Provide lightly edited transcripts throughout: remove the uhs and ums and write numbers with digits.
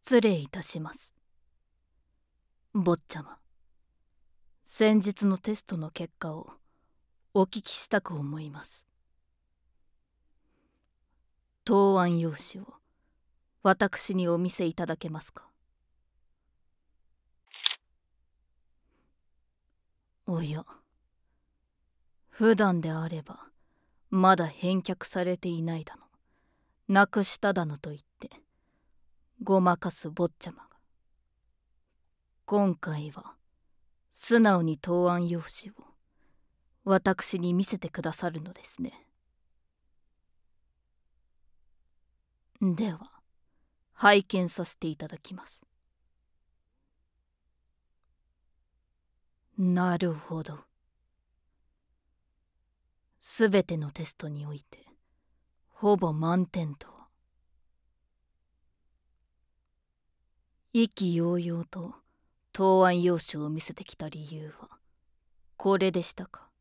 失礼いたします。坊ちゃま、先日のテストの結果をお聞きしたく思います。答案用紙を私にお見せいただけますか。おや、普段であればまだ返却されていないだの、なくしただのと言ってごまかす坊ちゃまが、今回は素直に答案用紙を私に見せてくださるのですね。では拝見させていただきます。なるほど。すべてのテストにおいてほぼ満点とは。意気揚々と答案用紙を見せてきた理由はこれでしたか。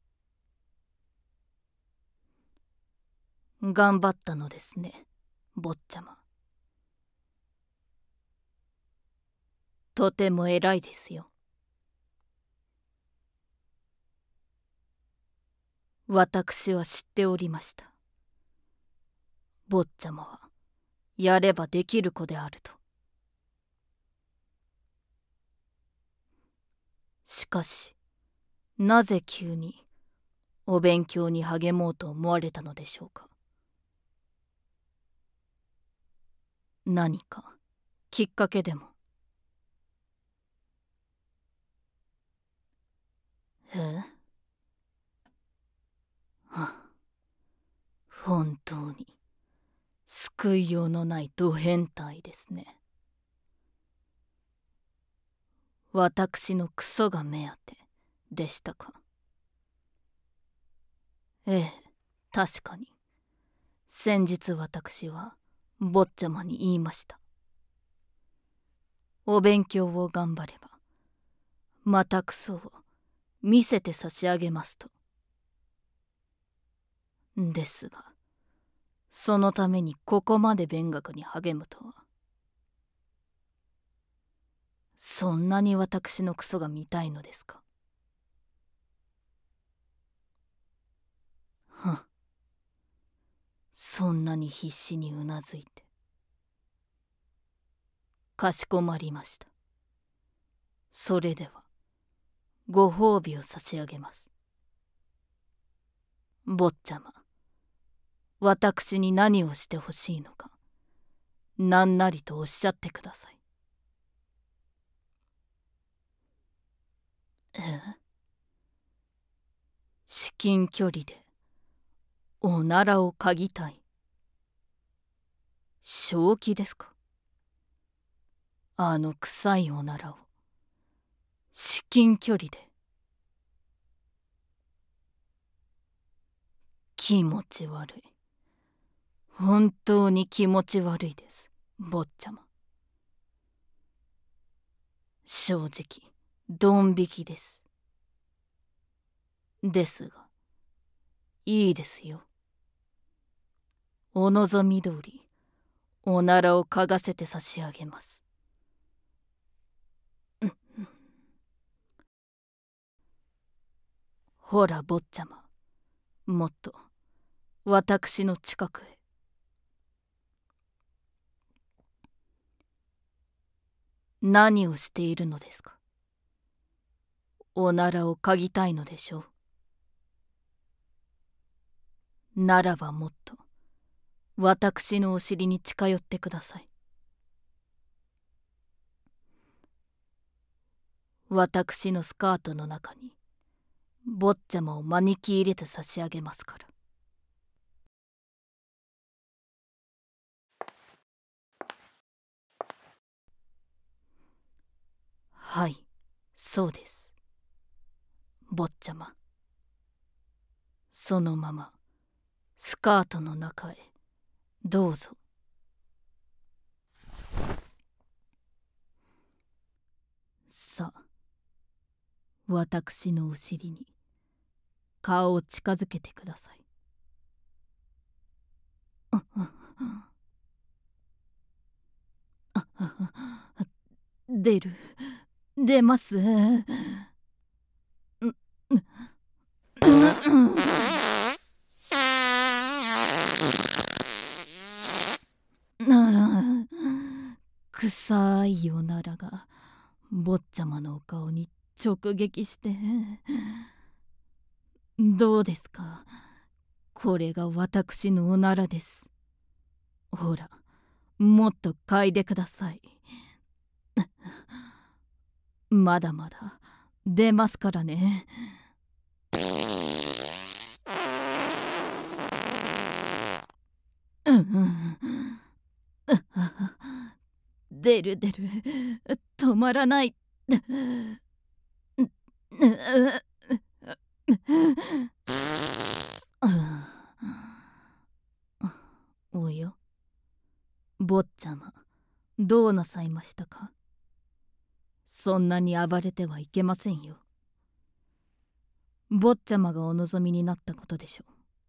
頑張ったのですね、坊ちゃま。とても偉いですよ。私は知っておりました。坊ちゃまはやればできる子であると。しかし、なぜ急にお勉強に励もうと思われたのでしょうか。何かきっかけでも。本当に救いようのないド変態ですね。私のクソが目当てでしたか。ええ、確かに先日私は坊ちゃまに言いました。お勉強を頑張ればまたクソを見せて差し上げますと。ですがそのためにここまで勉学に励むとは。そんなに私のクソが見たいのですか。そんなに必死にうなずいて。かしこまりました。それではご褒美を差し上げます。坊ちゃま、私に何をしてほしいのかなんなりとおっしゃってください。至近距離でおならを嗅ぎたい。正気ですか。あの臭いおならを至近距離で。気持ち悪い。本当に気持ち悪いです、坊ちゃま。正直ドン引きです。ですがいいですよ。お望み通りおならを嗅がせて差し上げます。ほら坊ちゃま、もっと私の近くへ。何をしているのですか。おならを嗅ぎたいのでしょう。ならばもっと私のお尻に近寄ってください。私のスカートの中に坊ちゃまを招き入れて差し上げますから。はい、そうです。坊ちゃま、そのままスカートの中へどうぞ。さあ、私のお尻に顔を近づけてください。 出ます。臭いおならが坊ちゃまのお顔に直撃して、どうですか？これが私のおならです。ほら、もっと嗅いでください。まだまだ出ますからね。出る。止まらない。おや、坊ちゃま、どうなさいましたか？そんなに暴れてはいけませんよ。坊ちゃまがお望みになったことでしょ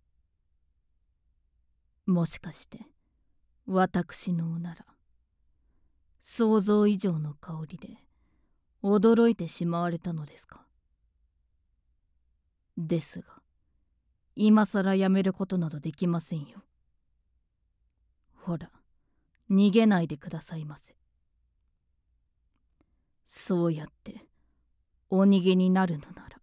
う。もしかして私のおなら、想像以上の香りで驚いてしまわれたのですか？ですが、今さらやめることなどできませんよ。ほら、逃げないでくださいませ。そうやってお逃げになるのなら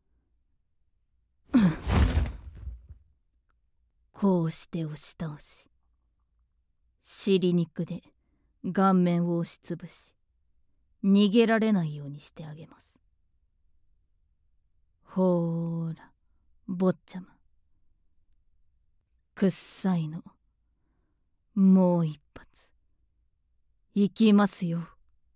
こうして押し倒し、尻肉で顔面を押しつぶし、逃げられないようにしてあげます。ほーら、坊ちゃま、くっさいの、もう一発いきますよ。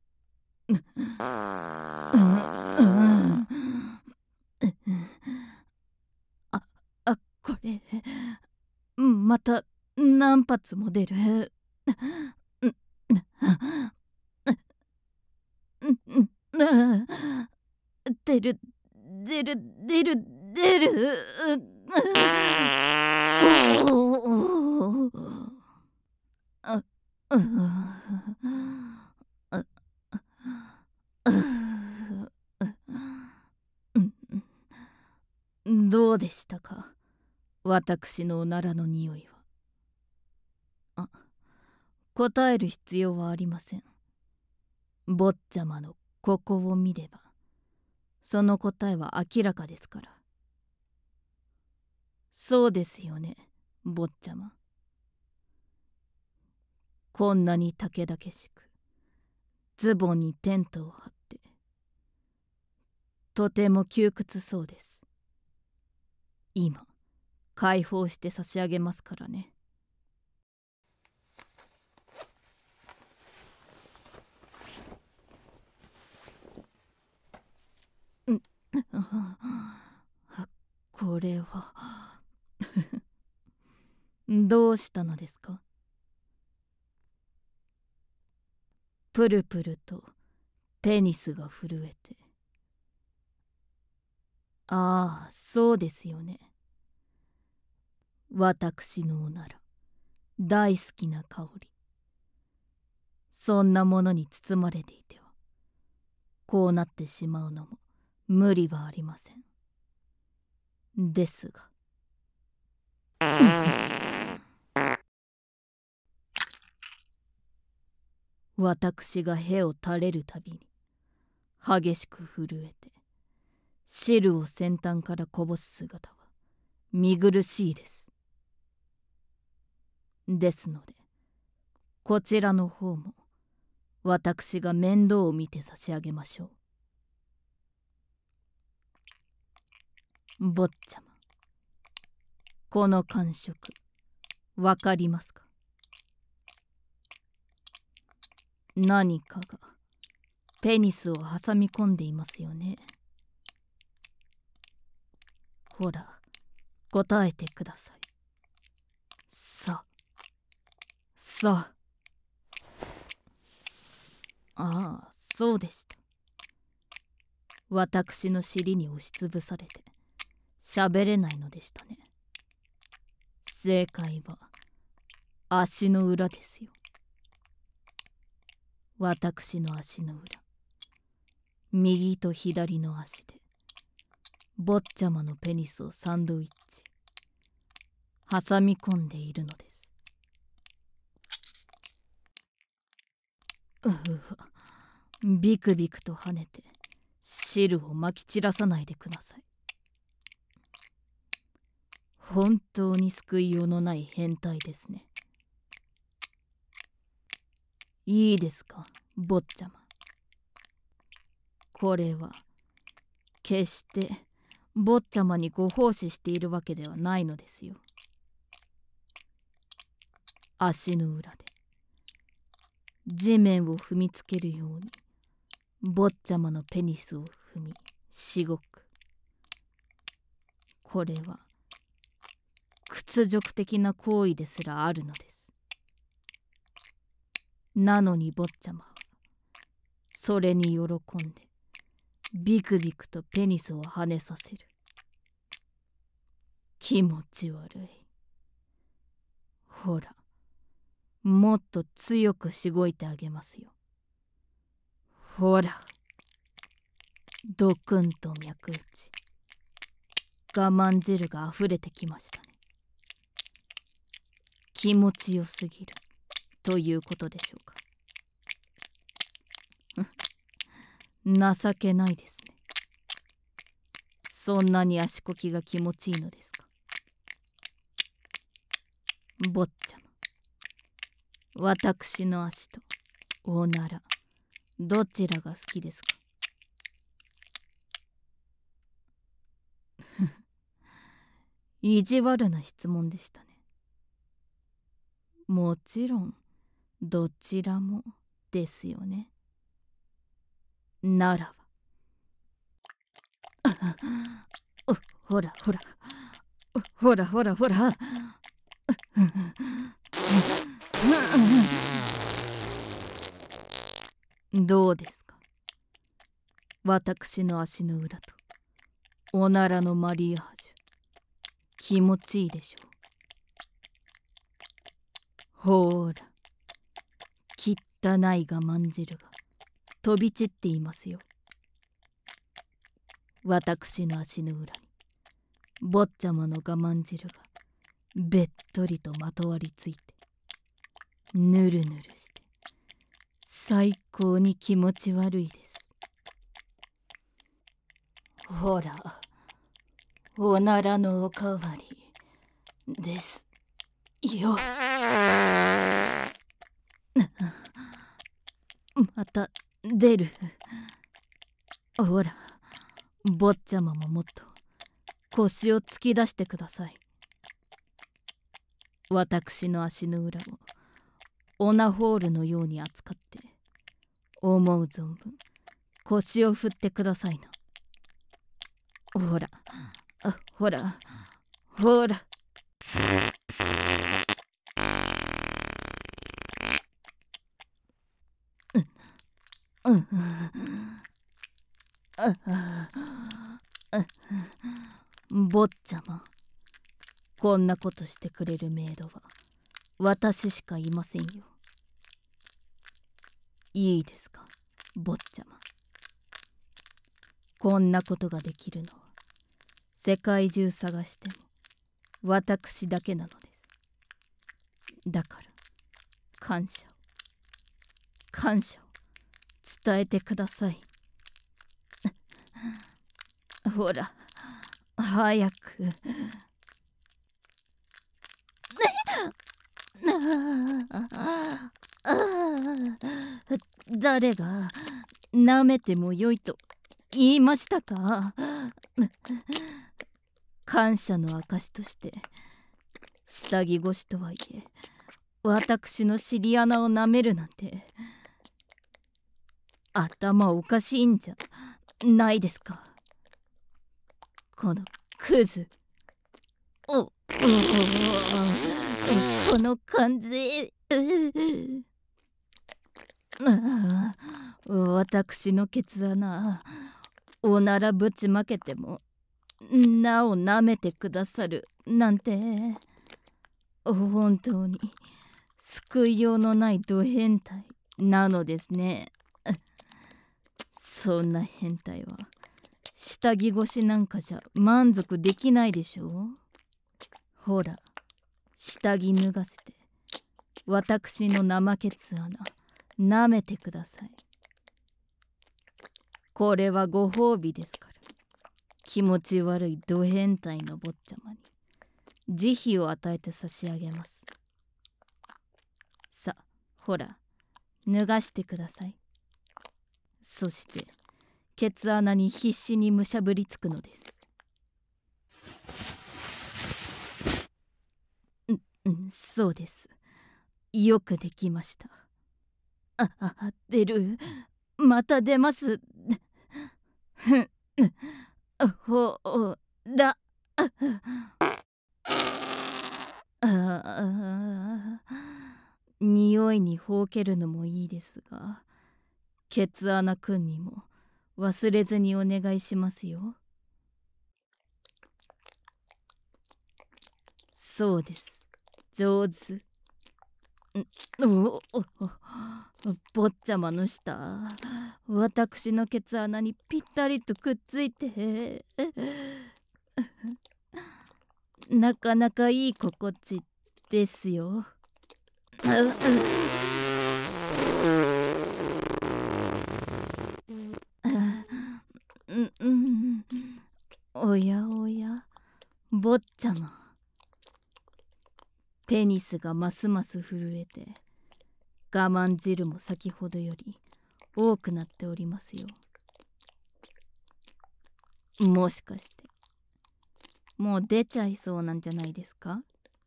これまた何発も出る。出る。どうでしたか、私のおならの匂いは。答える必要はありません。坊ちゃまのここを見ればその答えは明らかですから。そうですよね、坊ちゃま。こんなにたけだけしくズボンにテントを張ってとても窮屈そうです。今解放して差し上げますからね。これはどうしたのですか？プルプルとペニスが震えて。ああ、そうですよね。私のおなら、大好きな香り。そんなものに包まれていてはこうなってしまうのも無理はありません。ですが私が屁を垂れるたびに激しく震えて汁を先端からこぼす姿は見苦しいです。ですのでこちらの方も私が面倒を見て差し上げましょう。坊ちゃま、この感触わかりますか？何かがペニスを挟み込んでいますよね。ほら、答えてください。さあ。ああ、そうでした。私の尻に押しつぶされて喋れないのでしたね。正解は足の裏ですよ。 私の足の裏、右と左の足で坊ちゃまのペニスをサンドイッチ挟み込んでいるのです。ビクビクと跳ねて汁をまき散らさないでください。本当に救いようのない変態ですね。いいですか、坊ちゃま。これは決して坊ちゃまにご奉仕しているわけではないのですよ。足の裏で地面を踏みつけるように坊ちゃまのペニスを踏みしごく。これは屈辱的な行為ですらあるのです。なのに坊ちゃまはそれに喜んでビクビクとペニスを跳ねさせる。気持ち悪い。ほら、もっと強くしごいてあげますよ。ほら、ドクンと脈打ち、我慢汁があふれてきましたね。気持ちよすぎるということでしょうか。情けないですね。そんなに足こきが気持ちいいのですか。坊ちゃま、私の足とおなら、どちらが好きですか。意地悪な質問でしたね。もちろんどちらもですよね。ならばほらほらほらほらほらどうですか、私の足の裏とおならのマリアージュ、気持ちいいでしょう。ほーら、汚い我慢汁が飛び散っていますよ。私の足の裏に坊ちゃまの我慢汁がべっとりとまとわりついて、ぬるぬるして最高に気持ち悪いです。ほら、おならのおかわりですよ。また出る。ほら、坊ちゃまももっと腰を突き出してください。私の足の裏をオナホールのように扱って思う存分腰を振ってくださいな。ほら、ほら、ほら。坊ちゃま、こんなことしてくれるメイドは私しかいませんよ。いいですか、坊ちゃま。こんなことができるのは世界中探しても私だけなのです。だから感謝を伝えてください。ほら、早く。誰が舐めてもよいと言いましたか。感謝の証として下着越しとはいえ私の尻穴を舐めるなんて頭おかしいんじゃないですか、このクズ。この感じ。私のケツ穴おならぶちまけてもなお舐めてくださるなんて、本当に救いようのないド変態なのですね。そんな変態は下着越しなんかじゃ満足できないでしょ。ほら、下着脱がせて私の生ケツ穴舐めてください。これはご褒美ですから。気持ち悪いド変態の坊ちゃまに慈悲を与えて差し上げます。さ、ほら、脱がしてください。そしてケツ穴に必死にむしゃぶりつくのです。そうです。よくできました。出る。また出ます。ほら。匂いにほうけるのもいいですが、ケツ穴くんにも忘れずにお願いしますよ。そうです。上手。坊ちゃまの舌、私のケツ穴にぴったりとくっついて、なかなかいい心地ですよ。おやおや、坊ちゃま。ペニスがますます震えて、我慢汁も先ほどより多くなっておりますよ。もしかしてもう出ちゃいそうなんじゃないですか。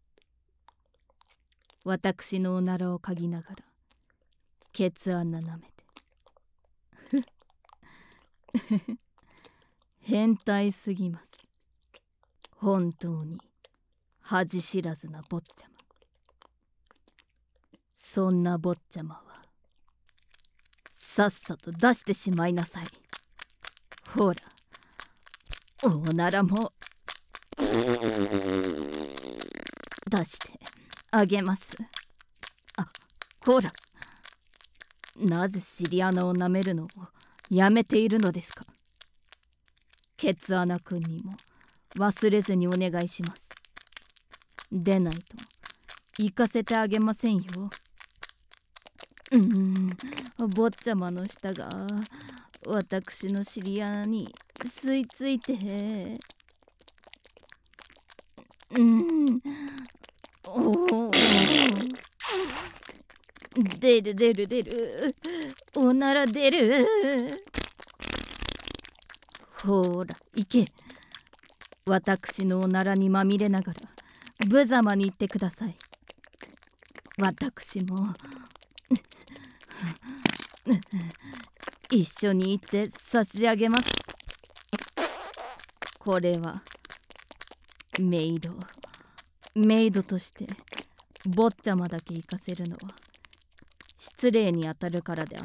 私のおならを嗅ぎながらケツ穴舐めて変態すぎます。本当に恥知らずな坊ちゃま。そんな坊ちゃまはさっさと出してしまいなさい。ほら、おならも出してあげます。ほら、なぜ尻穴を舐めるのをやめているのですか。ケツ穴くんにも忘れずにお願いします。でないと行かせてあげませんよ。坊ちゃまの舌が私の尻穴に吸い付いて、出る出る出る、おなら出る。ほら行け。私のおならにまみれながら無様に言ってください。私も一緒に行って差し上げます。これはメイドとして坊ちゃまだけ行かせるのは失礼にあたるからであって、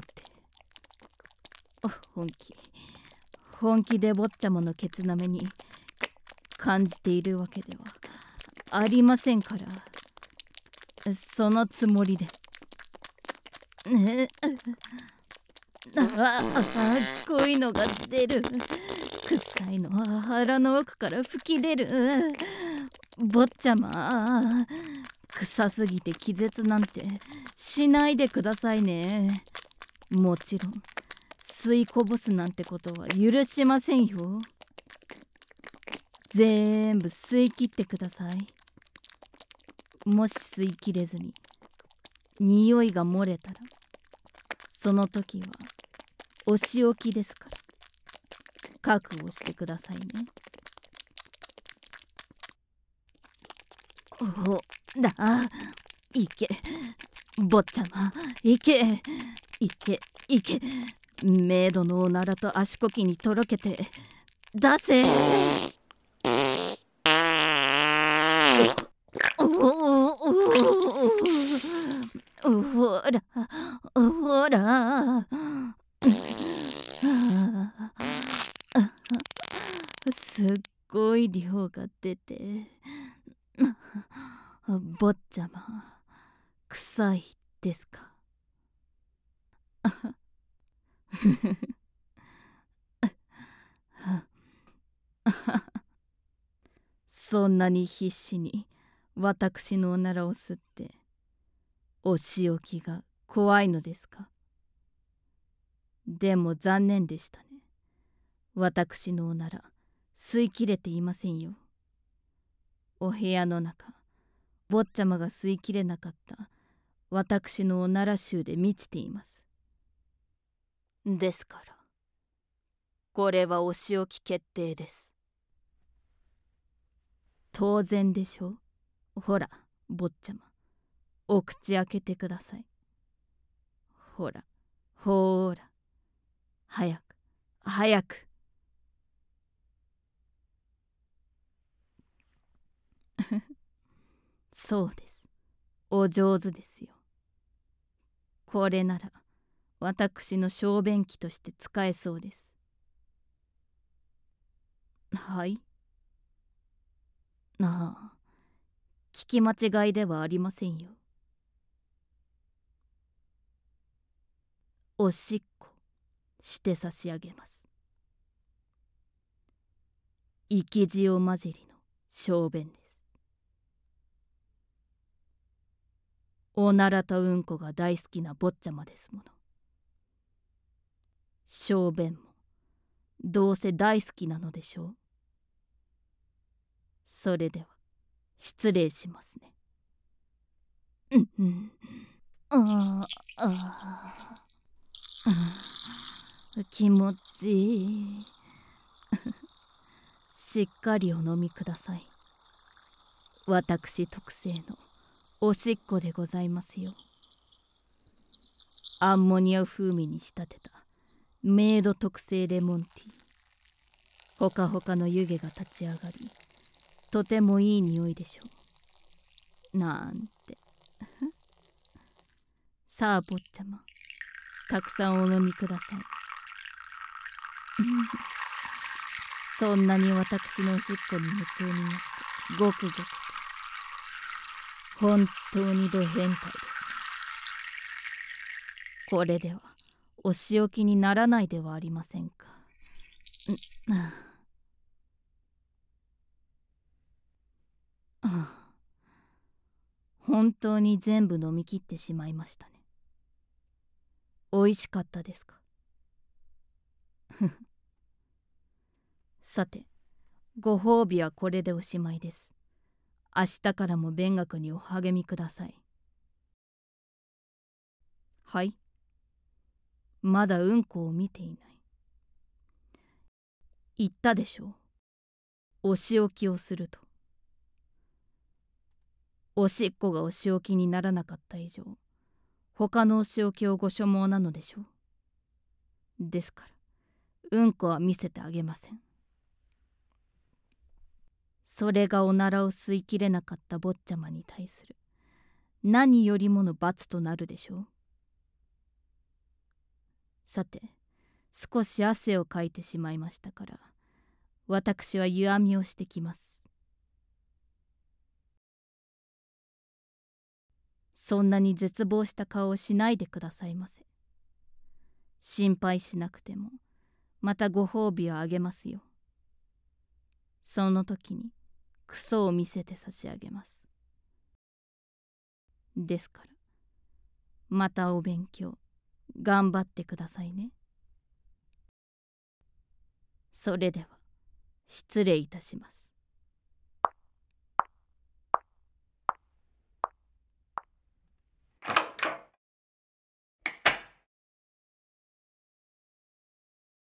本気で坊ちゃまのケツなめに感じているわけではありませんから、そのつもりで。こういうのが出る。臭いのは腹の奥から吹き出る。坊ちゃま、臭すぎて気絶なんてしないでくださいね。もちろん吸いこぼすなんてことは許しませんよ。全部吸い切ってください。もし吸い切れずに匂いが漏れたら、その時はお仕置きですから、覚悟してくださいね。ほら、行け、坊ちゃま、行け、行け、メイドのおならと足こきにとろけて出せ。ほらほら、すっごい量が出て、坊ちゃま臭いですか。 そんなに必死に私のおならを吸ってお仕置きが怖いのですか？でも残念でしたね。私のおなら吸いきれていませんよ。お部屋の中、坊ちゃまが吸いきれなかった私のおなら臭で満ちています。ですからこれはお仕置き決定です。当然でしょう。ほら坊ちゃま、お口開けてください。ほらほーら、早く早く。そうです。お上手ですよ。これなら私の小便器として使えそうです。はい。ああ、聞き間違いではありませんよ。おしっこして差し上げます。生き塩混じりの小便です。おならとうんこが大好きな坊ちゃまですもの。小便もどうせ大好きなのでしょう。それでは失礼しますね。ああ、気持ちいい。しっかりお飲みください。私特製のおしっこでございますよ。アンモニア風味に仕立てたメイド特製レモンティー。ほかほかの湯気が立ち上がり、とてもいい匂いでしょう。なんて。さあ坊ちゃま、たくさんお飲みください。そんなに私のおしっこに夢中になってごくごくと、本当にド変態です。これではお仕置きにならないではありませんか。本当に全部飲み切ってしまいましたね。おいしかったですか？さて、ご褒美はこれでおしまいです。明日からも勉学にお励みください。はい。まだうんこを見ていない。言ったでしょう。お仕置きをすると。おしっこがお仕置きにならなかった以上、他のお仕置きをご所望なのでしょう。ですから、うんこは見せてあげません。それがおならを吸いきれなかった坊ちゃまに対する何よりもの罰となるでしょう。さて、少し汗をかいてしまいましたから、私は湯あみをしてきます。そんなに絶望した顔をしないでくださいませ。心配しなくても、またご褒美をあげますよ。その時にクソを見せて差し上げます。ですから、またお勉強頑張ってくださいね。それでは失礼いたします。